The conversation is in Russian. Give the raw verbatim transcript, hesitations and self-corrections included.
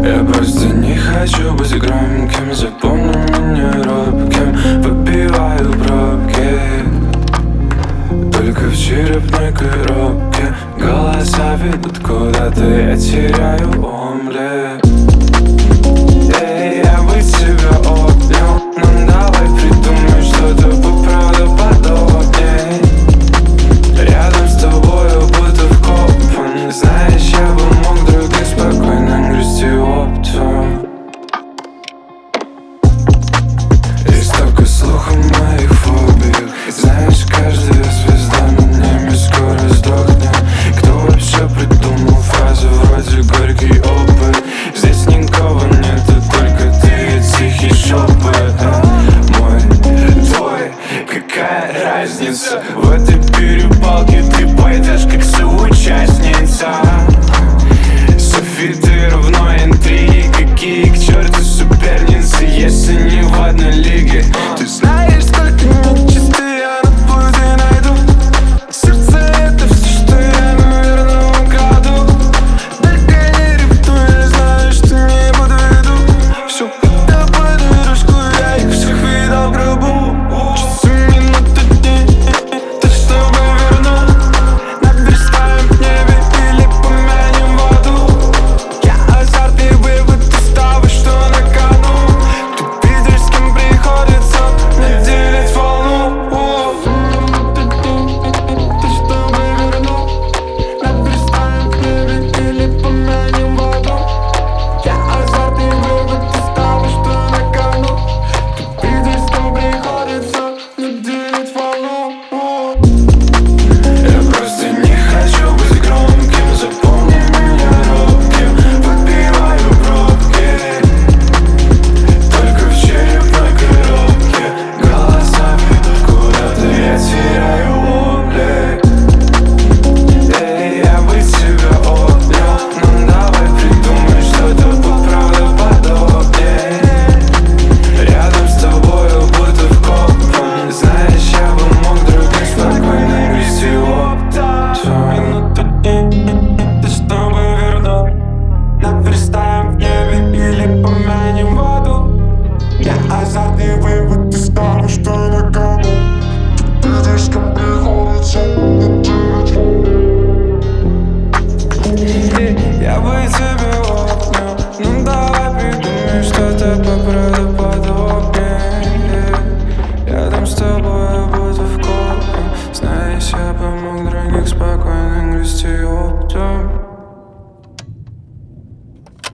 Я просто не хочу быть громким, запомни меня робким. Выпиваю пробки только в черепной коробке. Голоса ведут куда-то, я теряю омлет. Эй, я бы тебя обнял, но давай придумай что-то поправдоподобней. Рядом с тобою будто вкопан. Знаешь, я бы мог других спокойно грести оптом. И столько слух о моих фобиях. Знаешь, каждая звезда над ними скоро сдохнет. Кто вообще придумал фразу вроде горький опыт? Здесь никого нет, а только ты и тихий шепот. Мой, твой, какая разница? В этой перепалке ты пойдешь как соучастница. Софи, ты равно интриги. Какие к черту соперницы, если не в одной лиге? Ты знаешь, сколько нечисто я на пути найду. Сердце — это все, что я, наверное, украду. Только не ревнуй, я знаю, что не подведу. Все под тобой дорожку, я их всех видал в гробу. Часы, минуты, дни, ты с тобой верну. Наверстаем в небе или помянем в аду. Я азартный вывод из того, что на кону. Ты видишь, с кем приходится мне делить волну. Ты с тобой верну. Наверстаем в небе или помянем в аду. Я азартный вывод из того, что на кону. Ты видишь, с кем приходится мне делить волну. Я просто не хочу быть громким, запомни меня робким. Выпиваю пробки только в черепной коробке. Голоса ведут куда-то, я теряю облик. Эй, я бы тебя обнял, но давай придумай что-то поправдоподобней. Рядом с тобою будто вкопан. Знаешь, я бы мог других спокойно грести оптом. Минуты, дни, ты с тобой верну. Наверстаем в небе или помянем в аду. Я азартный вывод из того, что на кону. Ты видишь, с кем приходится мне делить волну. Я бы тебя обнял, ну давай придумай что-то поправдоподобнее. Рядом с тобой я буду в копе. Знаешь, я бы мог других спокойно грести оптом.